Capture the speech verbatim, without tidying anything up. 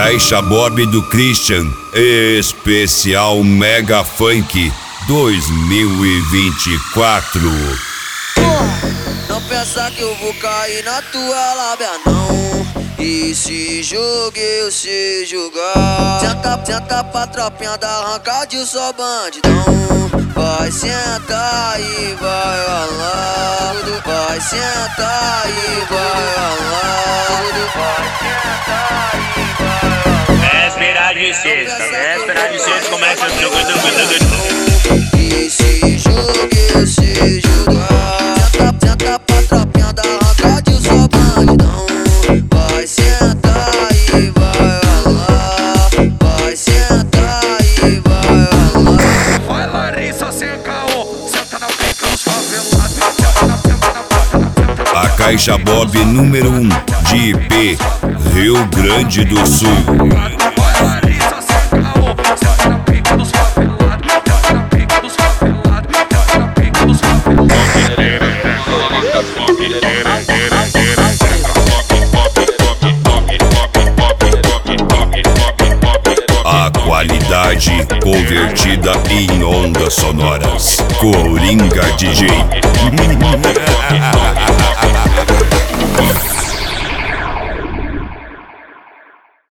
Caixa Bob do Christian, especial Mega Funk dois mil e vinte e quatro. Não pensa que eu vou cair na tua lábia não. E se jogue eu sei jogar. Senta, senta pra tropinha da arranca de só bandidão. Vai sentar e vai ralar. Vai sentar e vai ralar. Vai sentar e vai ralar. Véspera de sexta, véspera de sexta, começa o jogo do E se jogue eu sei jogar. Senta, senta pra tropinha da arranca de só bandidão. Vai sentar e vai ralar. Vai sentar e vai ralar. Vai Larissa sem caô, senta na pica os favelados. Senta na senta na porta na senta. A Caixa Bob número um de I P, Rio Grande do Sul. Vai Larissa sem caô, senta na pica dos favelados. Senta na pica dos favelados. Senta na pica dos favelados. A qualidade convertida em ondas sonoras. Coringa D J.